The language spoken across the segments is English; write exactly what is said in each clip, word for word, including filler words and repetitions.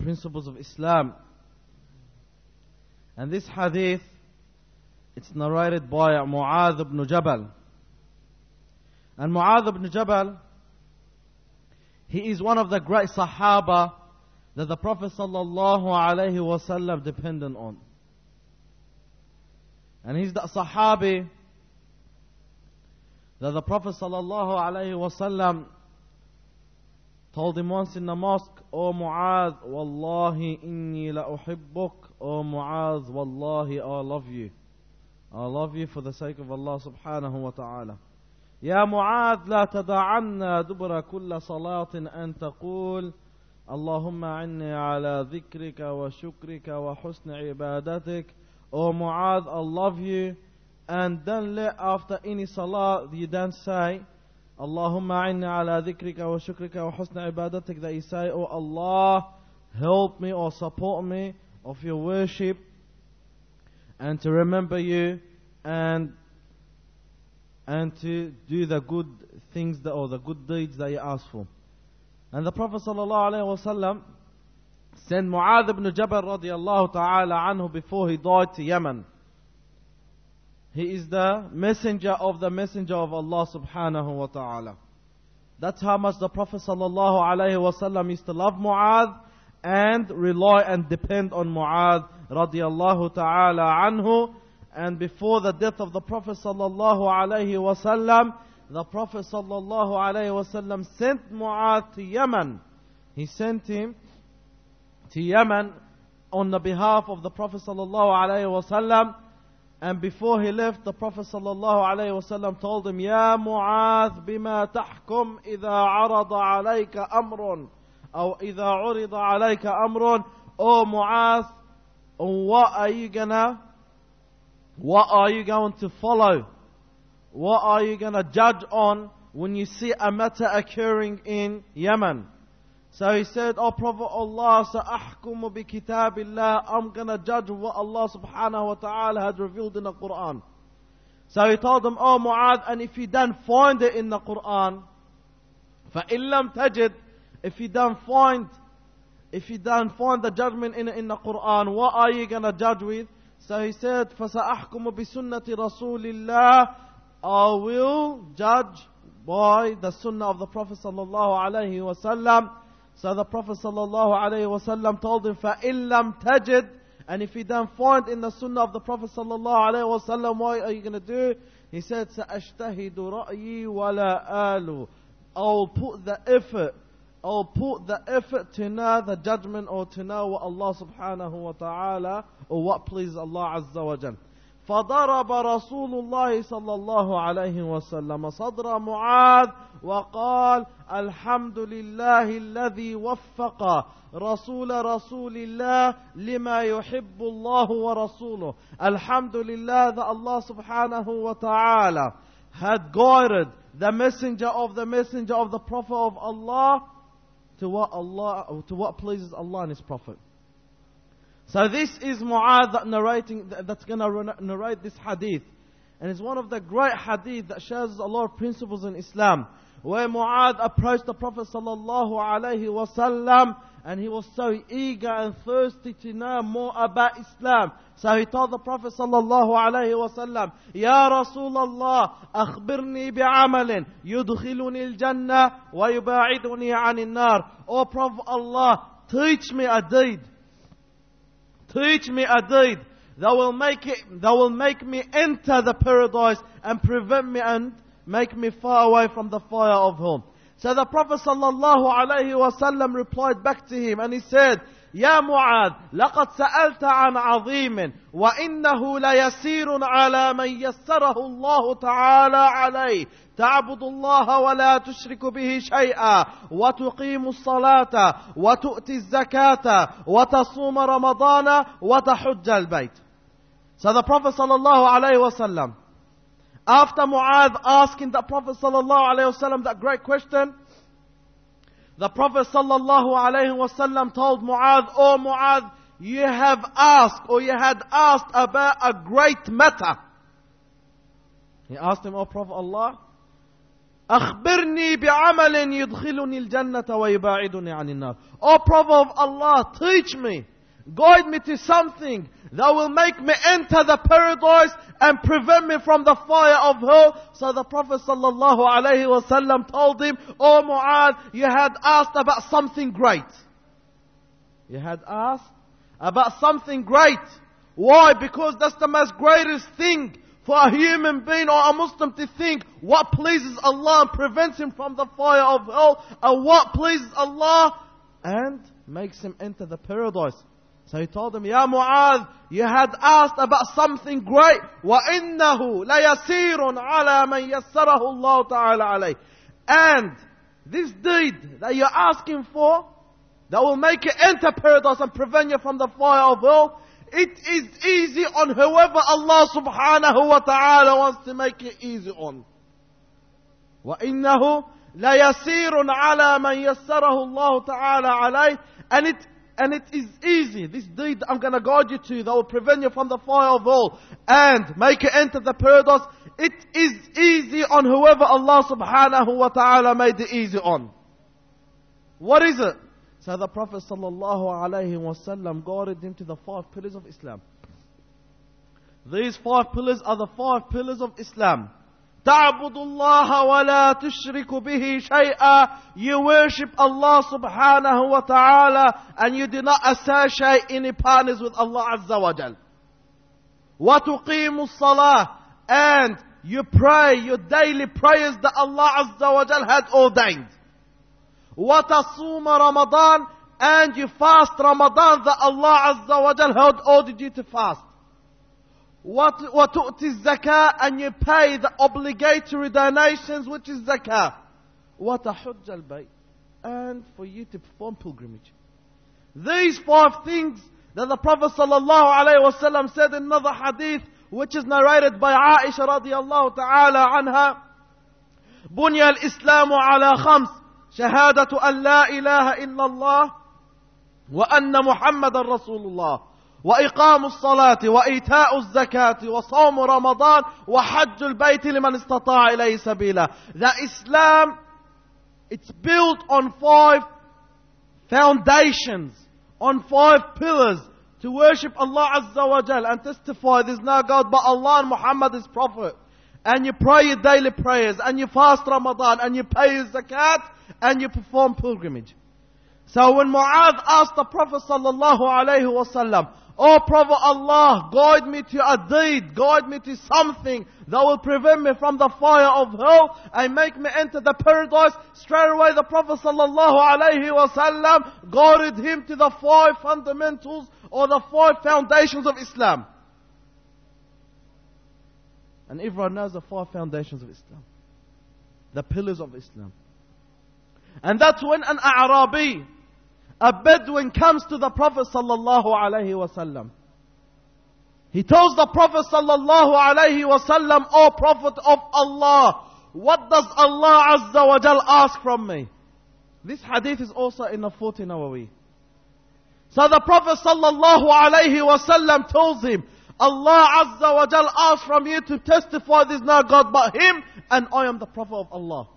principles of Islam. And this hadith, it's narrated by Mu'adh ibn Jabal. And Mu'adh ibn Jabal, he is one of the great Sahaba that the Prophet sallallahu alaihi wasallam depended on. And he's the Sahabi that the Prophet sallallahu alaihi wasallam told him once in the mosque, "O Mu'adh, wallahi inni la uhibbuk." O Mu'adh, wallahi, I love you. I love you for the sake of Allah subhanahu wa ta'ala. يا معاذ لا تدعنا دبر كل صلاة أن تقول اللهم عني على ذكرك وشكرك وحسن عبادتك. O Mu'adh, I love you, and then let after any salah you then say اللهم عني على ذكرك وشكرك وحسن عبادتك, that you say, "Oh Allah, help me or support me of your worship and to remember you and and to do the good things that, or the good deeds that you ask for." And the Prophet sallallahu alaihi wasallam sent Mu'adh ibn Jabal radiyallahu ta'ala anhu before he died to Yemen. He is the messenger of the messenger of Allah subhanahu wa ta'ala. That's how much the Prophet sallallahu alaihi wasallam used to love Mu'adh and rely and depend on Mu'adh radiyallahu ta'ala anhu. And before the death of the Prophet sallallahu alaihi wasallam, the Prophet sallallahu alaihi wasallam sent Mu'adh to Yemen. He sent him to Yemen on the behalf of the Prophet sallallahu alaihi wasallam. And before he left, the Prophet sallallahu alaihi wasallam told him, "Ya Mu'adh, bima tahkum idha arada alayka amrun, or idha urida alayka amrun." O Mu'adh, what are you gonna What are you going to follow? What are you going to judge on when you see a matter occurring in Yemen? So he said, "O Prophet Allah, sa'ahkumu bi kitabillah." I'm going to judge what Allah subhanahu wa ta'ala had revealed in the Quran. So he told him, "O Mu'adh, and if you don't find it in the Quran, فَإِن لَمْ تَجِدْ," if you don't find, if you don't find the judgment in, in the Quran, what are you going to judge with? So he said, فَسَأَحْكُمُ بِسُنَّةِ رَسُولِ اللَّهِ. I will judge by the sunnah of the Prophet sallallahu alaihi wasallam. So the Prophet sallallahu alaihi wasallam told him, فَإِن لَمْ تَجِدْ, and if you don't find in the sunnah of the Prophet sallallahu alaihi wasallam, what are you going to do? He said, سَأَجْتَهِدُ رَأْيِي وَلَا آلُ. I will put the effort I'll put the effort to know the judgment, or to know what Allah subhanahu wa ta'ala, or what pleases Allah azza wa jal. فضرب رسول الله صلى الله عليه وسلم صدر معاذ وقال الحمد لله الذي وفق رسول رسول الله لما يحب الله ورسوله. الحمد لله, that Allah subhanahu wa ta'ala had guided the messenger of the messenger of the Prophet of Allah to what Allah, to what pleases Allah and His Prophet. So this is Mu'adh that narrating, that's going to narrate this hadith. And it's one of the great hadith that shows us a lot of principles in Islam. Where Mu'adh approached the Prophet sallallahu alaihi wasallam, and he was so eager and thirsty to know more about Islam. So he told the Prophet sallallahu alaihi wasallam, "Ya Rasulullah, akhbirni bi'amalin yudkhiluni al-jannah wa yuba'iduni 'anil nar." O Prophet Allah, teach me a deed. Teach me a deed that will make it, that will make me enter the paradise and prevent me and make me far away from the fire of hell. So the Prophet sallallahu alaihi wasallam replied back to him, and he said, "Ya Mu'adh, لقد سألت عن عظيم وإنه ليسير على من يسره الله تعالى عليه تعبد الله ولا تشرك به شيئا وتقيم الصلاة وتؤتي الزكاة وتصوم رمضان وتحج البيت." So the Prophet sallallahu alaihi wasallam, after Mu'adh asking the Prophet sallallahu alaihi wasallam that great question, the Prophet sallallahu alaihi wasallam told Mu'adh, "O Mu'adh, you have asked, or you had asked about a great matter." He asked him, "O Prophet Allah, أخبرني بعمل يدخلني الجنة ويباعدني عن النار. O Prophet of Allah, teach me, guide me to something that will make me enter the paradise and prevent me from the fire of hell. So the Prophet sallallahu alaihi wasallam told him, O Mu'adh, you had asked about something great. You had asked about something great. Why? Because that's the most greatest thing for a human being or a Muslim to think what pleases Allah and prevents him from the fire of hell, and what pleases Allah and makes him enter the paradise. So he told him, Ya Mu'adh, you had asked about something great. وَإِنَّهُ لَيَسِيرٌ عَلَى مَنْ يَسَّرَهُ اللَّهُ تَعَالَى عَلَيْهِ. And this deed that you're asking for, that will make you enter paradise and prevent you from the fire of hell, it is easy on whoever Allah subhanahu wa ta'ala wants to make it easy on. وَإِنَّهُ لَيَسِيرٌ عَلَى مَنْ يَسَّرَهُ اللَّهُ تَعَالَى عَلَيْهِ. And it And it is easy, this deed I'm going to guide you to, that will prevent you from the fire of hell and make you enter the paradise. It is easy on whoever Allah subhanahu wa ta'ala made it easy on. What is it? So the Prophet sallallahu alayhi wa sallam guided him to the five pillars of Islam. These five pillars are the five pillars of Islam. تَعْبُدُ اللَّهَ وَلَا تُشْرِكُ بِهِ شَيْئًا. You worship Allah subhanahu wa ta'ala and you do not associate any partners with Allah azza wa jal. وَتُقِيمُ الصَّلَاةِ. And you pray your daily prayers that Allah azza wa jal had ordained. وَتَصُومَ رَمَضَانَ. And you fast Ramadan that Allah azza wa jal had ordered you to fast. وَتُؤْتِ الزَّكَاةِ. And you pay the obligatory donations, which is zakah. وَتَحُجَّ الْبَيْتِ. And for you to perform pilgrimage. These five things that the Prophet sallallahu alaihi wasallam said in another hadith, which is narrated by Aisha radiyallahu ta'ala anha. بُنْيَ الْإِسْلَامُ عَلَى خَمْسٍ. شهادة أن لا إله إلا الله وأن محمد رسول الله وإقام الصلاة وإيتاء الزكاة وصوم رمضان وحج البيت لمن استطاع إليه سبيلا. That Islam, it's built on five foundations, on five pillars, to worship Allah Azza wa Jal and testify there's no God but Allah and Muhammad is Prophet. And you pray your daily prayers, and you fast Ramadan, and you pay your zakat, and you perform pilgrimage. So when Mu'adh asked the Prophet sallallahu alaihi wasallam, O Prophet Allah, guide me to a deed, guide me to something that will prevent me from the fire of hell and make me enter the paradise, straight away the Prophet sallallahu alaihi wasallam guided him to the five fundamentals or the five foundations of Islam. And everyone knows the five foundations of Islam, the pillars of Islam. And that's when an A'rabi, a Bedouin, comes to the Prophet sallallahu alaihi wasallam. He tells the Prophet sallallahu alaihi wasallam, O Prophet of Allah, what does Allah Azza wa Jal ask from me? This hadith is also in the forty Nawawi. So the Prophet sallallahu alaihi wasallam tells him, Allah Azza wa Jal asks from you to testify there's no God but Him, and I am the Prophet of Allah.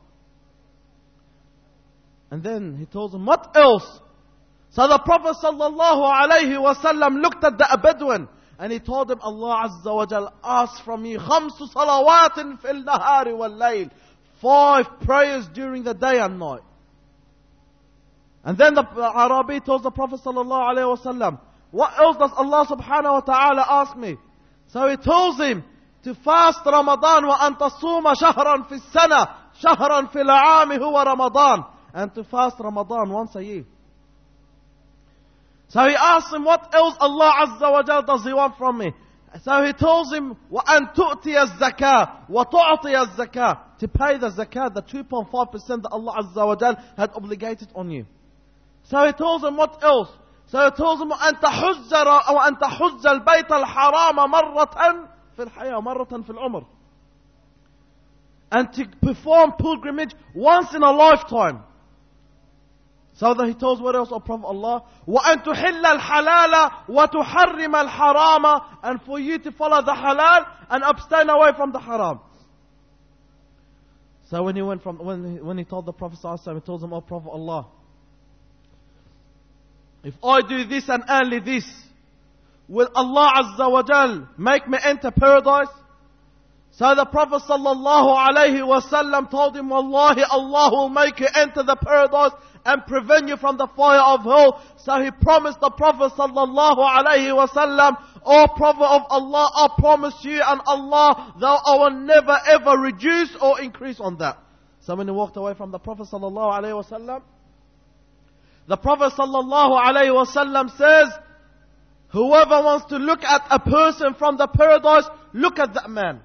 And then he tells him, what else? So the Prophet sallallahu alaihi wasallam looked at the Bedouin and he told him, Allah Azza wa Jal asks from you khamsu salawatin fil nahari wal layl, five prayers during the day and night. And then the Arabi tells the Prophet sallallahu alaihi wasallam, what else does Allah subhanahu wa ta'ala ask me? So he tells him to fast Ramadan wa an tasuma shahran fi sana shahran fil aami huwa Ramadan, and to fast Ramadan once a year. So he asks him, what else Allah Azza wa Jal does He want from me? So he tells him, وَأَن تُؤْتِيَ الزَّكَاةِ وَتُعْطِيَ الزَّكَاةِ, to pay the zakah, the two point five percent that Allah Azza wa Jal had obligated on you. So he tells him, what else? So he tells him, أَن تَحُجَّ وَأَن تَحُجَّ الْبَيْتَ الْحَرَامَ مَرَّةً فِي الْحَيَاةِ مَرَّةً فِي الْعُمْرِ, and to perform pilgrimage once in a lifetime. So that he tells what else, O Prophet Allah? وَأَن تُحِلَّ الْحَلَالَ وَتُحَرِّمَ الْحَرَامَ, and for you to follow the halal and abstain away from the haram. So when he went from, when he, when he told the Prophet ﷺ, he told him, "Oh Prophet Allah, if I do this and only this, will Allah Azza wa Jal make me enter paradise?" So the Prophet sallallahu alayhi wasallam told him, "Wallahi, Allah will make you enter the paradise and prevent you from the fire of hell." So he promised the Prophet sallallahu alayhi wasallam, "O Prophet of Allah, I promise you and Allah that I will never ever reduce or increase on that." So when he walked away from the Prophet sallallahu alayhi wasallam, the Prophet sallallahu alayhi wasallam says, "Whoever wants to look at a person from the paradise, look at that man.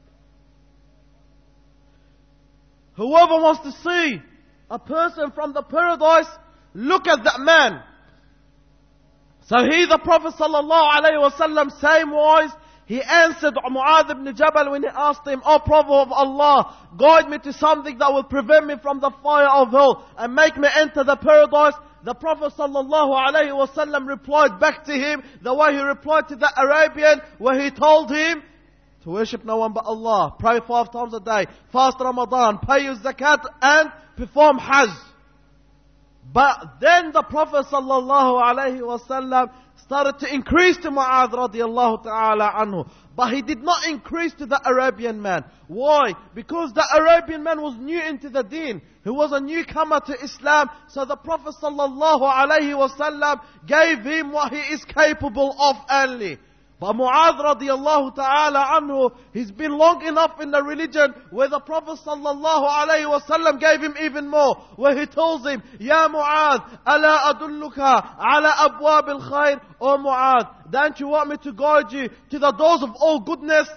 Whoever wants to see a person from the paradise, look at that man." So he, the Prophet sallallahu alayhi wasallam, same wise, he answered Mu'adh ibn Jabal when he asked him, "O Prophet of Allah, guide me to something that will prevent me from the fire of hell and make me enter the paradise." The Prophet sallallahu alayhi wasallam replied back to him the way he replied to the Arabian, where he told him to worship no one but Allah, pray five times a day, fast Ramadan, pay your zakat, and perform Hajj. But then the Prophet sallallahu alayhi wasallam started to increase to Mu'adh radiallahu ta'ala anhu. But he did not increase to the Arabian man. Why? Because the Arabian man was new into the deen. He was a newcomer to Islam. So the Prophet sallallahu alayhi wasallam gave him what he is capable of only. But Mu'adh radiallahu ta'ala anhu, he's been long enough in the religion where the Prophet sallallahu alayhi wasallam gave him even more. Where he tells him, "Ya Mu'adh, ala adulluka ala abwab al-khair." "O Mu'adh, don't you want me to guide you to the doors of all goodness?"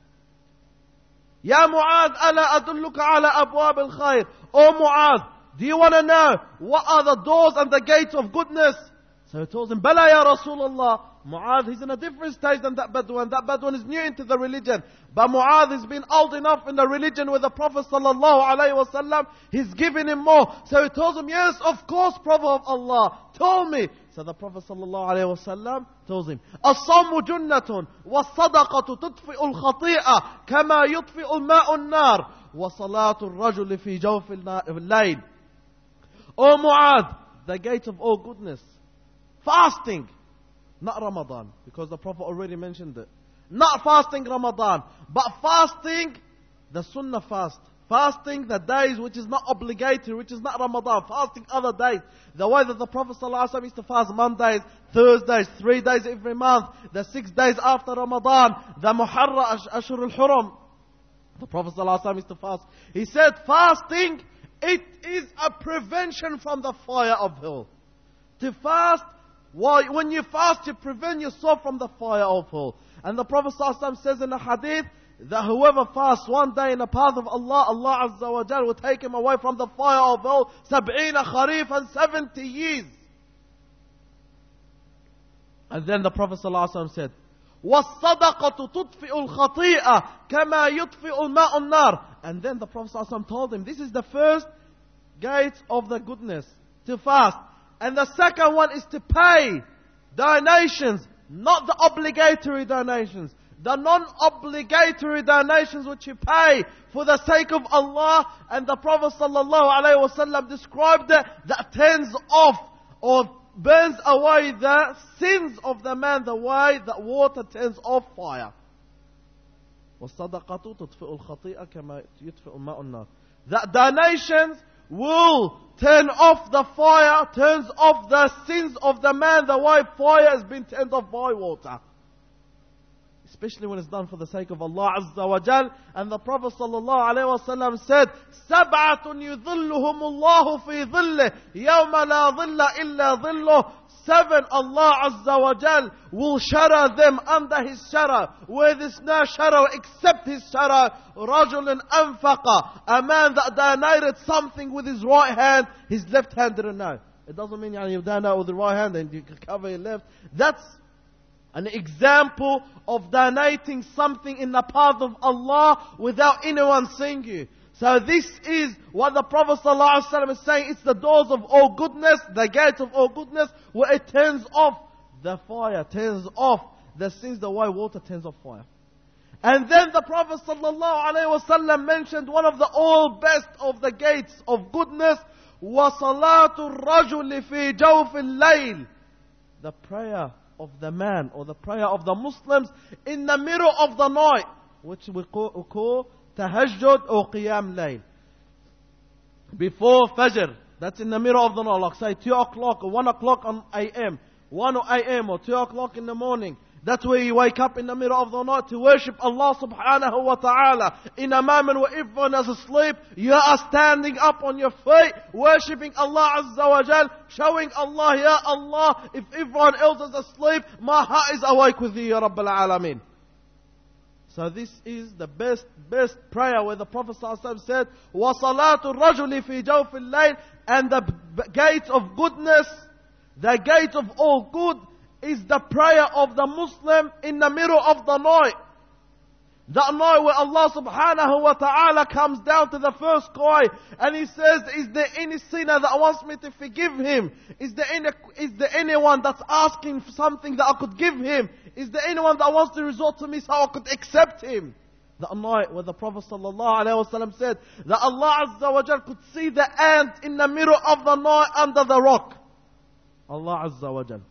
"Ya Mu'adh, ala adulluka ala abwab al-khair." "O Mu'adh, do you want to know what are the doors and the gates of goodness?" So he tells him, "Bala ya Rasulullah." Mu'adh, he's in a different stage than that Bedouin. That Bedouin is new into the religion. But Mu'adh has been old enough in the religion with the Prophet sallallahu alayhi wasallam. He's giving him more. So he tells him, "Yes, of course, Prophet of Allah. Tell me." So the Prophet sallallahu alayhi wasallam tells him, "As-sawmu junnatun, was-sadaqatu tudfi'u al-khati'a, kama yudfi'u al-ma'u an-nar, wa salatu al-rajuli fi jawfi al-layl." "O Mu'adh, the gate of all goodness, fasting." Not Ramadan, because the Prophet already mentioned it. Not fasting Ramadan, but fasting the Sunnah fast. Fasting the days which is not obligatory, which is not Ramadan. Fasting other days. The way that the Prophet ﷺ used to fast Mondays, Thursdays, three days every month, the six days after Ramadan, the Muharram, Ashur al-Huram. The Prophet ﷺ used to fast. He said fasting, it is a prevention from the fire of hell. To fast, why, when you fast, you prevent yourself from the fire of hell. And the Prophet ﷺ says in a hadith that whoever fasts one day in the path of Allah, Allah Azza wa Jal will take him away from the fire of hell, sab'ina kharif, and seventy years. And then the Prophet ﷺ said, وَالصَّدَقَةُ تُطْفِئُ الْخَطِيئَةِ كَمَا يُطْفِئُ الْمَاءُ النَّارِ. And then the Prophet ﷺ told him, this is the first gate of the goodness, to fast. And the second one is to pay donations, not the obligatory donations. The non-obligatory donations which you pay for the sake of Allah. And the Prophet ﷺ described it, that turns off or burns away the sins of the man the way that water turns off fire. وَالصَّدَقَةُ تُطْفِئُ الْخَطِيئَ كَمَا يُطْفِئُ الْمَاءُ النَّارِ. That donations will turn off the fire, turns off the sins of the man the way fire has been turned off by water. Especially when it's done for the sake of Allah Azza wa Jal. And the Prophet sallallahu alayhi wasallam said, سَبْعَةٌ يُظِلُّهُمُ اللَّهُ فِي ظِلِّهِ يَوْمَ لَا ظِلَّ إِلَّا ظِلُّهُ. Seven, Allah Azza wa Jal will shadow them under His shadow, where there's no shadow except His shadow. رَجُلٌ أَنْفَقَ. A man that donated something with his right hand, his left hand didn't know. It doesn't mean you donate with the right hand and you can cover your left. That's an example of donating something in the path of Allah without anyone seeing you. So this is what the Prophet ﷺ is saying. It's the doors of all goodness, the gates of all goodness, where it turns off the fire, turns off the sins the way water turns off fire. And then the Prophet sallallahu alaihi wasallam mentioned one of the all best of the gates of goodness, وَصَلَاةُ الرَّجُلِ فِي جَوْفِ اللَّيْلِ, the prayer of the man or the prayer of the Muslims in the middle of the night, which we call, call tahajjud or qiyam layl. Before Fajr, that's in the middle of the night, like say two o'clock or one o'clock on A M, one A M or two o'clock in the morning. That's where you wake up in the middle of the night to worship Allah subhanahu wa ta'ala. In a moment where everyone is asleep, you are standing up on your feet, worshipping Allah Azza wa Jal, showing Allah, Ya Allah, if everyone else is asleep, my heart is awake with you, Ya Rabbil Alameen. So this is the best, best prayer where the Prophet ﷺ said, وَصَلَاةُ الرَّجُلِ فِي جَوْفِ اللَّيْلِ, and the gates of goodness, the gate of all good, is the prayer of the Muslim in the middle of the night. That night where Allah subhanahu wa ta'ala comes down to the first sky and He says, is there any sinner that wants me to forgive him? Is there any, is there anyone that's asking for something that I could give him? Is there anyone that wants to resort to me so I could accept him? That night where the Prophet sallallahu alaihi wasallam said that Allah Azza wa Jal could see the ant in the middle of the night under the rock. Allah Azza wa Jal.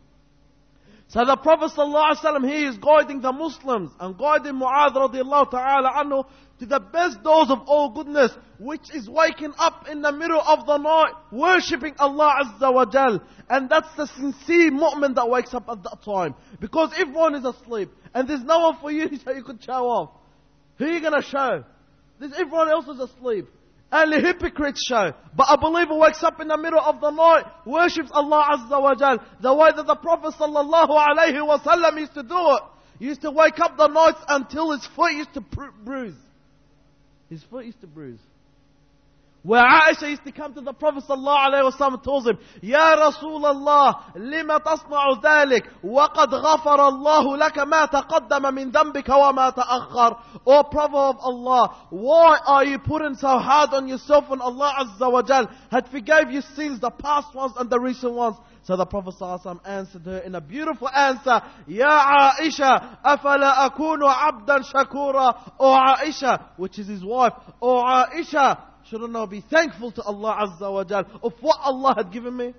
So the Prophet ﷺ, he is guiding the Muslims and guiding Mu'adh radiallahu ta'ala anhu to the best doors of all goodness, which is waking up in the middle of the night, worshipping Allah Azza wa Jal. And that's the sincere mu'min that wakes up at that time. Because everyone is asleep and there's no one for you so you could show off. Who are you going to show? There's everyone else is asleep. Only hypocrites show. But a believer wakes up in the middle of the night, worships Allah Azza wa Jal, the way that the Prophet sallallahu alaihi wasallam used to do it. He used to wake up the nights until his foot used to bruise. His foot used to bruise. Where Aisha used to come to the Prophet sallallahu alaihi wasallam and tells him, Ya Rasulullah, lima tasna'u dhalik, waqad ghafara Allahu laka ma taqaddama min dhanbika wa ma ta'akhkhar. O Prophet of Allah, why are you putting so hard on yourself when Allah Azza wa Jal had forgave your sins, the past ones and the recent ones? So the Prophet ﷺ answered her in a beautiful answer, Ya Aisha, afala akunu abdan shakura. O Aisha, which is his wife. O Aisha, shouldn't I be thankful to Allah Azza wa Jal of what Allah had given me?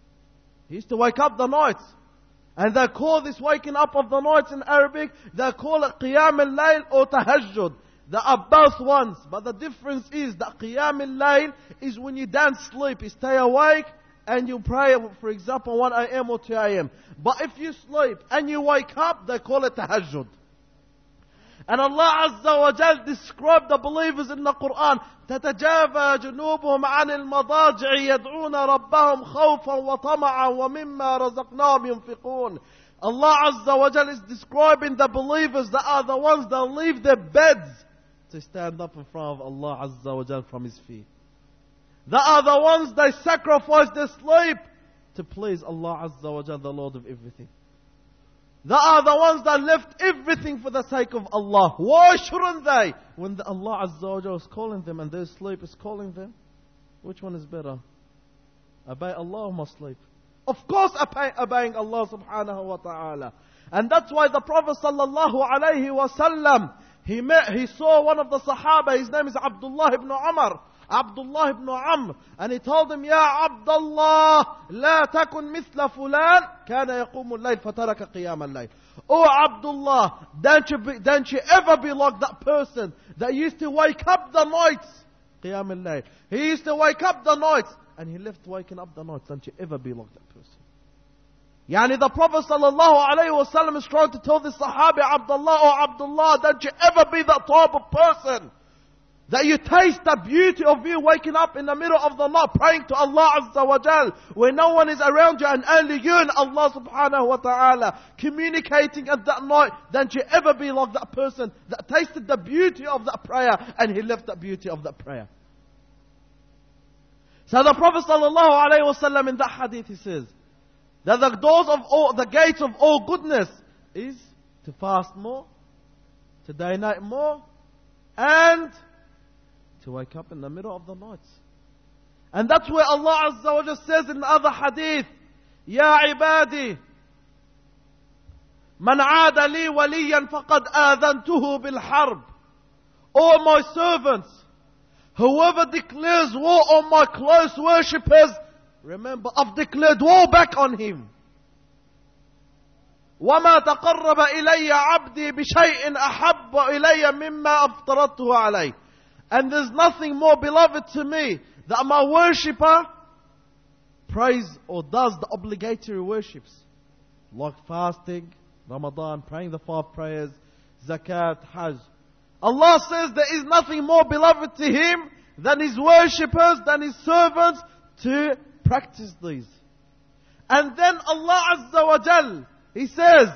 He used to wake up the nights. And they call this waking up of the nights in Arabic, they call it Qiyam al-Layl or Tahajjud. They are both ones. But the difference is that Qiyam al-Layl is when you don't sleep. You stay awake and you pray, for example, one A M or two A M. But if you sleep and you wake up, they call it Tahajjud. And Allah Azza wa Jal described the believers in the Quran, تَتَجَافَى جُنُوبُهُمْ عَنِ الْمَضَاجِعِ يَدْعُونَ رَبَّهُمْ خَوْفًا وَطَمَعًا وَمِمَّا رَزَقْنَاهُمْ يُنْفِقُونَ. Allah Azza wa Jal is describing the believers that are the ones that leave their beds to stand up in front of Allah Azza wa Jal from His feet. That are the ones that sacrifice their sleep to please Allah Azza wa Jal, the Lord of everything. They are the ones that left everything for the sake of Allah. Why shouldn't they? When the Allah Azza wa Jal is calling them and their sleep is calling them, which one is better? Obey Allah or must sleep? Of course obeying Allah subhanahu wa ta'ala. And that's why the Prophet sallallahu alayhi wa sallam, he met, he saw one of the Sahaba, his name is Abdullah ibn Umar. Abdullah ibn Amr, and he told him, Ya Abdullah, la takun mithla fulan, kana yaqumu al-layl fataraka qiyam al-layl. Oh Abdullah, don't you, be, don't you ever be like that person that used to wake up the nights, qiyam al-layl. He used to wake up the nights, and he left waking up the nights. Don't you ever be like that person. Yani the Prophet sallallahu alayhi wa sallam is trying to tell the Sahabi, Abdullah, oh Abdullah, don't you ever be that type of person. That you taste the beauty of you waking up in the middle of the night praying to Allah Azza wa Jal, where no one is around you and only you and Allah subhanahu wa ta'ala communicating at that night. Don't you ever be like that person that tasted the beauty of that prayer and he left the beauty of that prayer. So the Prophet sallallahu alayhi wa sallam in that hadith, he says that the doors of all, the gates of all goodness is to fast more, to donate more, and to wake up in the middle of the night. And that's where Allah Azza wa Jalla says in the other hadith, Ya ibadi, من عاد لي وليا فقد آذنته بالحرب. O my servants, whoever declares war on my close worshippers, remember, I've declared war back on him. وَمَا تَقَرَّبَ إِلَيَّ عَبْدِي بِشَيْءٍ أَحَبَّ إِلَيَّ مِمَّا أَفْتَرَضْتُهُ عَلَيْهِ. And there's nothing more beloved to me that my worshipper prays or does the obligatory worships, like fasting, Ramadan, praying the five prayers, zakat, hajj. Allah says there is nothing more beloved to Him than His worshippers, than His servants to practice these. And then Allah Azza wa Jal, He says,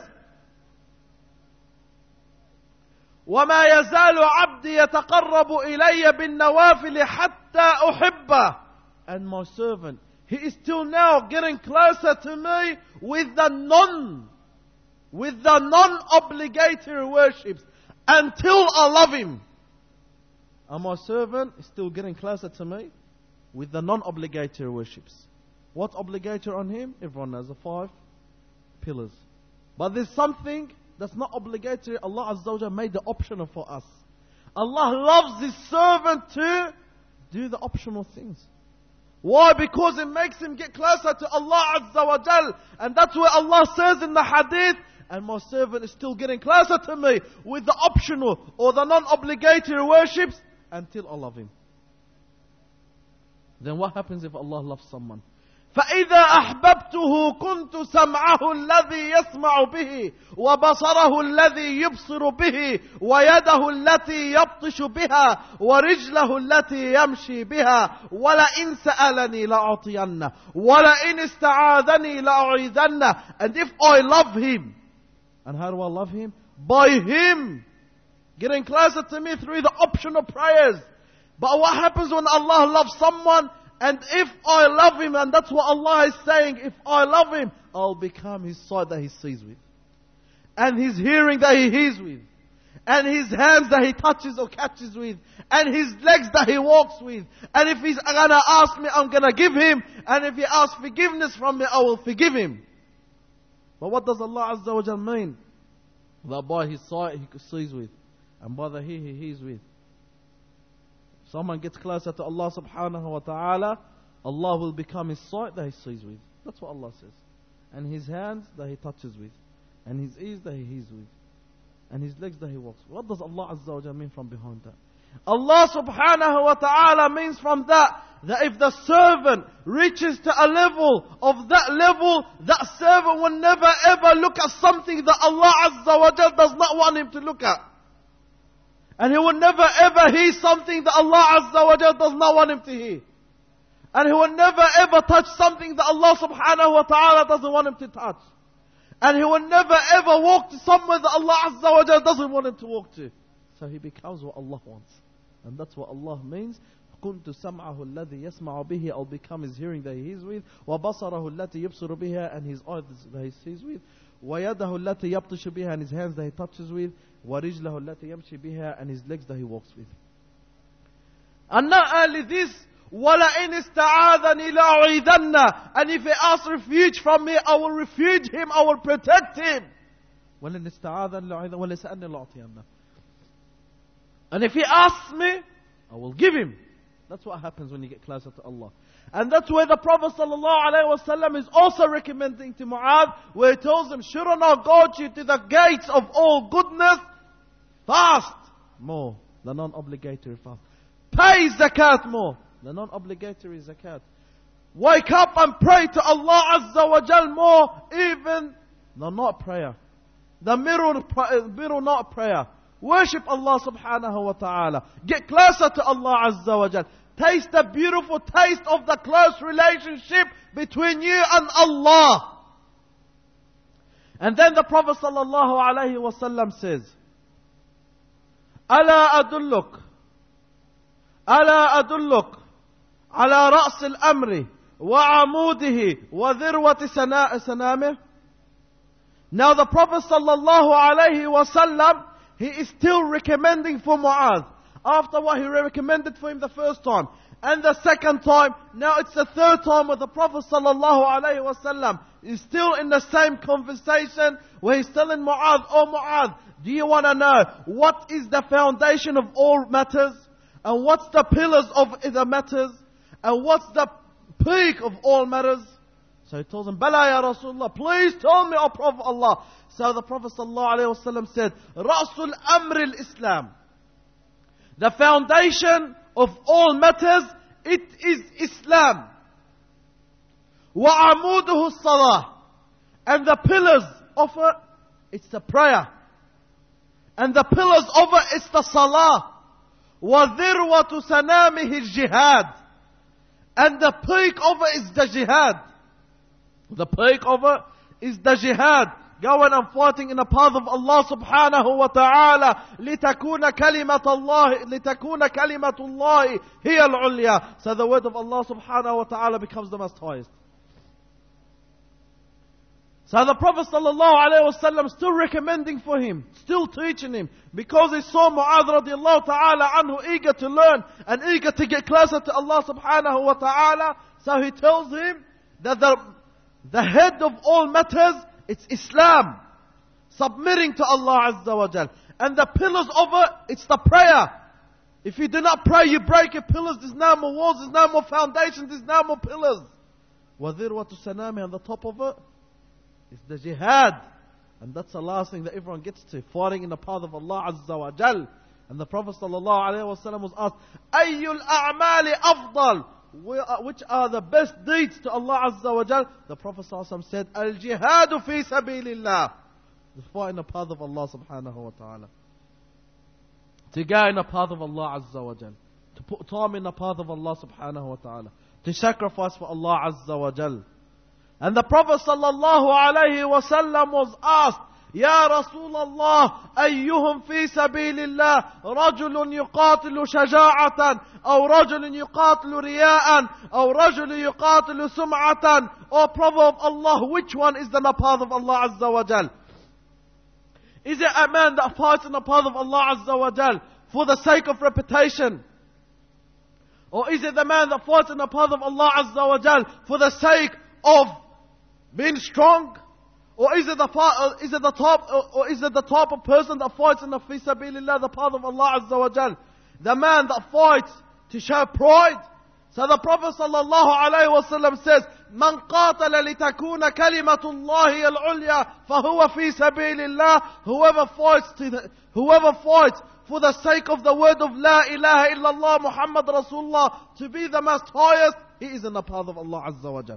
وَمَا يَزَالُ عَبْدِي يَتَقَرَّبُ إِلَيَّ بِالنَّوَافِلِ حَتَّى أُحِبَّهُ. And my servant, he is still now getting closer to me with the non, with the non-obligatory worships until I love him. And my servant is still getting closer to me with the non-obligatory worships. What's obligatory on him? Everyone knows the five pillars. But there's something that's not obligatory. Allah Azza wa Jalla made the optional for us. Allah loves His servant to do the optional things. Why? Because it makes him get closer to Allah Azza wa Jal. And that's where Allah says in the hadith, and my servant is still getting closer to me with the optional or the non-obligatory worships until I love him. Then what happens if Allah loves someone? فَإِذَا أَحْبَبْتُهُ كُنْتُ سَمْعَهُ الَّذِي يَسْمَعُ بِهِ وَبَصَرَهُ الَّذِي يُبْصِرُ بِهِ وَيَدَهُ الَّتِي يَبْطِشُ بِهَا وَرِجْلَهُ الَّتِي يَمْشِي بِهَا وَلَئِنْ سَأَلَنِي لَأُعْطِيَنَّهُ وَلَئِنْ اسْتَعَاذَنِي لَأُعِيذَنَّهُ. And if I love him, and how do I love him? By him getting closer to me through the optional prayers. But what happens when Allah loves someone? And if I love him, and that's what Allah is saying, if I love him, I'll become his sight that he sees with, and his hearing that he hears with, and his hands that he touches or catches with, and his legs that he walks with. And if he's gonna ask me, I'm gonna give him. And if he asks forgiveness from me, I will forgive him. But what does Allah Azza wa Jal mean? That by his sight he sees with, and by the hear he hears with. Someone gets closer to Allah subhanahu wa ta'ala, Allah will become his sight that he sees with. That's what Allah says. And his hands that he touches with. And his ears that he hears with. And his legs that he walks with. What does Allah Azza wa Jalla mean from behind that? Allah subhanahu wa ta'ala means from that, that if the servant reaches to a level of that level, that servant will never ever look at something that Allah Azza wa Jalla does not want him to look at. And he will never ever hear something that Allah Azza wa Jalla does not want him to hear. And he will never ever touch something that Allah subhanahu wa ta'ala doesn't want him to touch. And he will never ever walk to somewhere that Allah Azza wa Jalla doesn't want him to walk to. So he becomes what Allah wants. And that's what Allah means. كُنْتُ سَمْعَهُ الَّذِي يَسْمَعُ بِهِ. I'll become his hearing that he hears with. وَبَصَرَهُ الَّتِي يُبْصِرُ بِهَا. And his eyes that he sees with. وَيَدَهُ الَّتِي يَبْطِشُ بِهَا. And his hands that he touches with. وَرِجْلَهُ الَّتِي يَمْشِي بِهَا. And his legs that he walks with. And not only this, وَلَئِنِ اسْتَعَاذَنِي لَأُعِيذَنَّهُ. And if he asks refuge from me, I will refuge him, I will protect him. وَلَئِنِ اسْتَعَاذَنِي لَأُعِيذَنَّهُ وَلَسَأَلْنِي لَأُعْطِيَنَّهُ. And if he asks me, I will give him. That's what happens when you get closer to Allah. And that's where the Prophet ﷺ is also recommending to Mu'adh, where he tells him, shouldn't I guide you to the gates of all goodness? Fast more, the non-obligatory fast. Pay zakat more, the non-obligatory zakat. Wake up and pray to Allah Azza wa Jal more, even the not prayer. The middle, middle not prayer. Worship Allah subhanahu wa ta'ala. Get closer to Allah Azza wa Jal. Taste the beautiful taste of the close relationship between you and Allah. And then the Prophet sallallahu alayhi wa sallam says, ألا أدلك ألا أدلك على رأس الأمر وعموده وذروة سنامه. Now the Prophet sallallahu alayhi wa sallam, he is still recommending for Mu'adh. After what he recommended for him the first time. And the second time, now it's the third time where the Prophet sallallahu alaihi wasallam is still in the same conversation where he's telling Mu'adh, oh Mu'adh, do you want to know what is the foundation of all matters? And what's the pillars of the matters? And what's the peak of all matters? So he tells him, Bala ya Rasulullah, please tell me, O Prophet Allah. So the Prophet sallallahu alaihi wasallam said, Rasul Amr al-Islam. The foundation of all matters, it is Islam. وَعَمُودُهُ الصَّلَاةِ. And the pillars of it, it's the prayer. And the pillars of it, it's the salah. وَذِرْوَةُ سَنَامِهِ الْجِهَادِ. And the peak of it is the jihad. The peak of it is the jihad. Going and fighting in the path of Allah subhanahu wa ta'ala. لِتَكُونَ كَلِمَةُ اللَّهِ لِتَكُونَ كَلِمَةُ اللَّهِ هِيَ الْعُلْيَا. So the word of Allah subhanahu wa ta'ala becomes the most highest. So the Prophet sallallahu alaihi wasallam still recommending for him, still teaching him, because he saw Mu'adh radiallahu ta'ala anhu eager to learn and eager to get closer to Allah subhanahu wa ta'ala. So he tells him that the, the head of all matters, it's Islam. Submitting to Allah Azza wa Jal. And the pillars of it, it's the prayer. If you do not pray, you break your pillars. There's no more walls, there's no more foundations, there's no more pillars. وَذِرْوَةُ سَنَامِهِ. On the top of it, it's the jihad. And that's the last thing that everyone gets to. Fighting in the path of Allah Azza wa Jal. And the Prophet sallallahu alayhi wa sallam was asked, أَيُّ الْأَعْمَالِ أَفْضَلِ. Which are the best deeds to Allah Azza wa Jal? The Prophet sallallahu alayhi wa sallam said, Al-jihadu fi sabilillah. To fight in the path of Allah subhanahu wa ta'ala. To go in the path of Allah Azza wa Jal. To put time in the path of Allah subhanahu wa ta'ala. To sacrifice for Allah Azza wa Jal. And the Prophet sallallahu alayhi wa sallam was asked, يا رسول الله أيهم في سبيل الله رجل يقاتل شجاعة أو رجل يقاتل رياء أو رجل يقاتل سمعة. O Prophet of Allah, which one is the path of Allah Azza wa Jal? Is it a man that fights in the path of Allah Azza wa Jal for the sake of reputation? Or is it the man that fights in the path of Allah Azza wa Jal for the sake of being strong? Or is it the uh, is it the top or, or is it the type of person that fights in the fi sabilillah, the path of Allah Azza wa Jal? The man that fights to show pride. So the Prophet sallallahu alaihi wasallam says, "Man qatala litakuna kalimatullahi al-ulya, fahuwa fi sabilillah." Whoever fights to the, whoever fights for the sake of the word of La ilaha illallah Muhammad Rasulullah to be the most highest, he is in the path of Allah Azza wa Jal.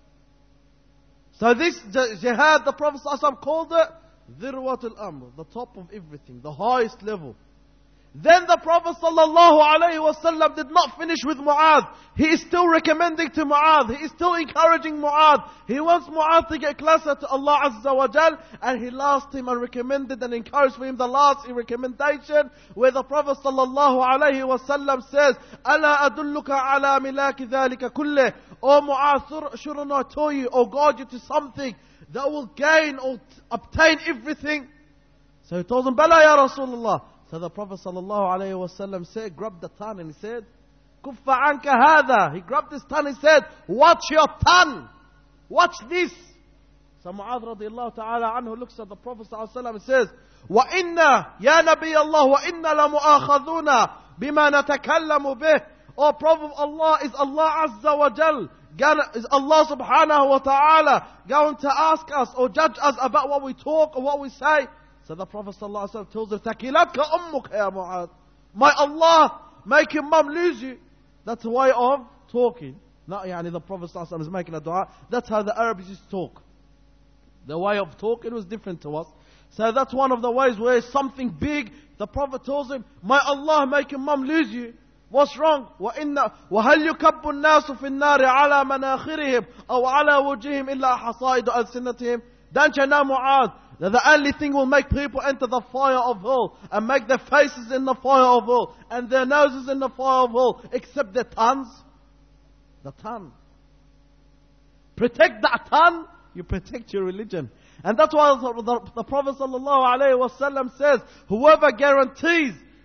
So this jihad, the Prophet ﷺ called it Dhirwat al-Amr, the top of everything, the highest level. Then the Prophet ﷺ did not finish with Mu'adh. He is still recommending to Mu'adh. He is still encouraging Mu'adh. He wants Mu'adh to get closer to Allah Azza wa Jal. And he last him and recommended and encouraged for him the last recommendation where the Prophet ﷺ says, أَلَا أَدُلُّكَ عَلَى مِلَاكِ ذَلِكَ كُلِّهِ. O Mu'adh, shouldn't I tell you or guide you to something that will gain or t- obtain everything? So he told him, Bala ya Rasulullah. So the Prophet sallallahu alayhi wa sallam said, grabbed the tongue and he said, Kuffa anka hadha. He grabbed his tongue and he said, watch your tongue. Watch this. So Mu'adh radiallahu ta'ala anhu looks at the Prophet sallallahu alayhi wa sallam and says, Wa inna, ya Nabi Allah, wa inna la mu'akhaduna bima natakallamu bih. O Prophet of Allah, is Allah Azza wa Jal, is Allah subhanahu wa ta'ala going to ask us or judge us about what we talk or what we say? So the Prophet sallallahu alaihi wasallam tells her, Takilatka ummuka ya Mu'adh. May Allah make your mum lose you. That's a way of talking. Not yani the Prophet sallallahu alaihi wasallam is making a dua. That's how the Arabs used to talk. The way of talking was different to us. So that's one of the ways where something big, the Prophet tells him, may Allah make your mum lose you. What's wrong? وَإِنَّ وَهَلْ يُكَبُّ النَّاسُ فِي النَّارِ عَلَى مَنَاخِرِهِمْ أَوْ عَلَى وُجِهِمْ إِلَّا حَصَائِدُ أَلْسِنَتِهِمْ. Don't you know, Mu'adh, that the only thing will make people enter the fire of hell and make their faces in the fire of hell and their noses in the fire of hell except their tongues? The tongue. Protect that tongue, you protect your religion. And that's why the, the, the Prophet sallallahu alaihi wasallam says, whoever guarantees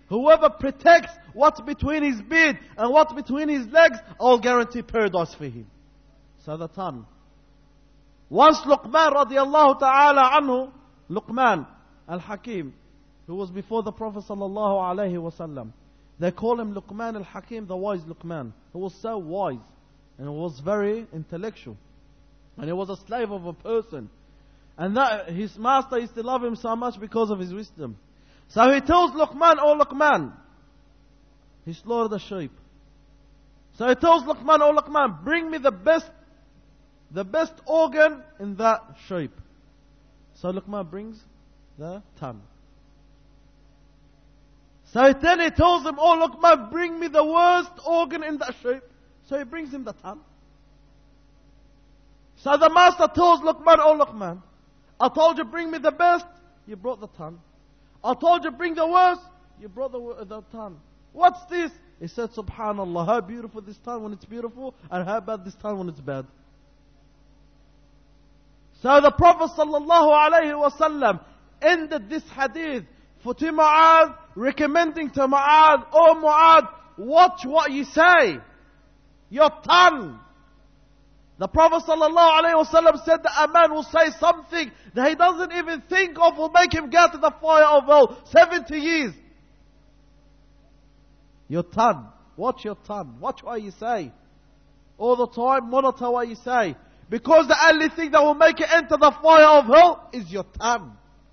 whoever protects what's between his beard and what's between his legs, I'll guarantee paradise for him. So the tongue. Once Luqman radiallahu ta'ala anhu, Luqman al-Hakim, who was before the Prophet sallallahu alayhi wasallam, they call him Luqman al-Hakim, the wise Luqman. He was so wise and he was very intellectual. And he was a slave of a person. And that his master used to love him so much because of his wisdom. So he tells Luqman, oh Luqman, he slaughtered a sheep. So he tells Luqman, oh Luqman, bring me the best, the best organ in that sheep. So Luqman brings the tongue. So then he tells him, oh Luqman, bring me the worst organ in that sheep. So he brings him the tongue. So the master tells Luqman, oh Luqman, I told you bring me the best, you brought the tongue. I told you bring the worst, you brought the, the tongue. What's this? He said, Subhanallah, how beautiful this tongue when it's beautiful, and how bad this tongue when it's bad. So the Prophet sallallahu alayhi wasallam ended this hadith for to Mu'adh, recommending to Mu'adh, oh Mu'adh, watch what you say. Your tongue. The Prophet sallallahu alayhi wasallam said that a man will say something that he doesn't even think of will make him go to the fire of hell seventy years. Your tongue. Watch your tongue. Watch what you say. All the time, monitor what you say. Because the only thing that will make you enter the fire of hell is your tongue.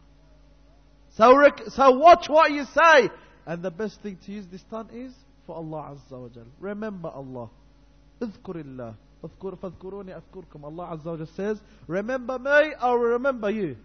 So, rec- so watch what you say. And the best thing to use this tongue is for Allah Azza wa Jal. Remember Allah. اذكر الله فاذكروني أذكركم. Allah Azza wa Jal says, remember me, I will remember you.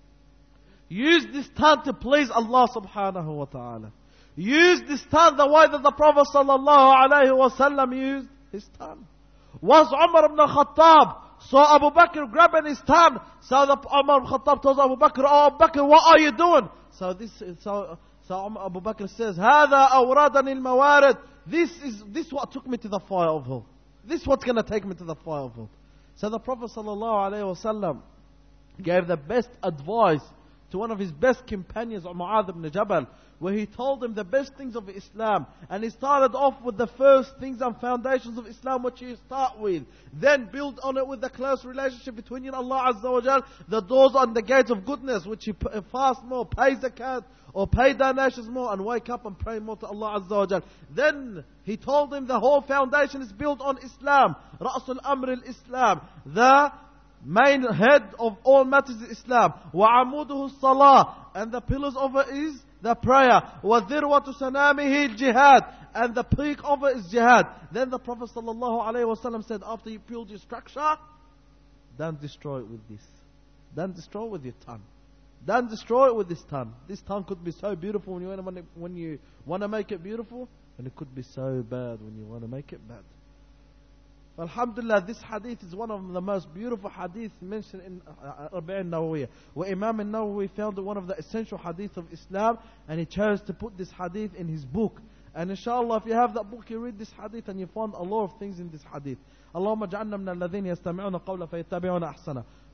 Use this tongue to please Allah subhanahu wa ta'ala. Use this tongue the way that the Prophet sallallahu alayhi wa sallam used his tongue. Once Umar ibn Khattab saw Abu Bakr grabbing his tongue, so the Umar ibn Khattab tells Abu Bakr, oh Abu Bakr, what are you doing? So this, so, so Abu Bakr says, هذا أوردني الموارد. This is, this what took me to the fire of hell. This is what's going to take me to the fire of hell. So the Prophet sallallahu alayhi wa sallam gave the best advice to one of his best companions, Mu'adh ibn Jabal, where he told him the best things of Islam. And he started off with the first things and foundations of Islam, which you start with. Then build on it with the close relationship between you and Allah Azza wa Jal, the doors and the gates of goodness, which you fast more, pay zakat, or pay donations more, and wake up and pray more to Allah Azza wa Jal. Then he told him the whole foundation is built on Islam. Ra'sul Amr al-Islam. The main head of all matters is Islam. وَعَمُودُهُ الصَّلَاةِ. And the pillars of it is the prayer. وَذِرْوَةُ سَنَامِهِ الْجِهَادِ. And the peak of it is jihad. Then the Prophet sallallahu alayhi wa sallam said, after you build your structure, don't destroy it with this. Don't destroy it with your tongue. Don't destroy it with this tongue. This tongue could be so beautiful when you want to, when you want to make it beautiful, and it could be so bad when you want to make it bad. Alhamdulillah, this hadith is one of the most beautiful hadiths mentioned in Arba'in Nawawiyah, where Imam al-Nawawi found it one of the essential hadiths of Islam, and he chose to put this hadith in his book. And inshallah, if you have that book, you read this hadith and you find a lot of things in this hadith. اللهم اجعلنا من الذين يستمعون قولا فيتبعون أحسنه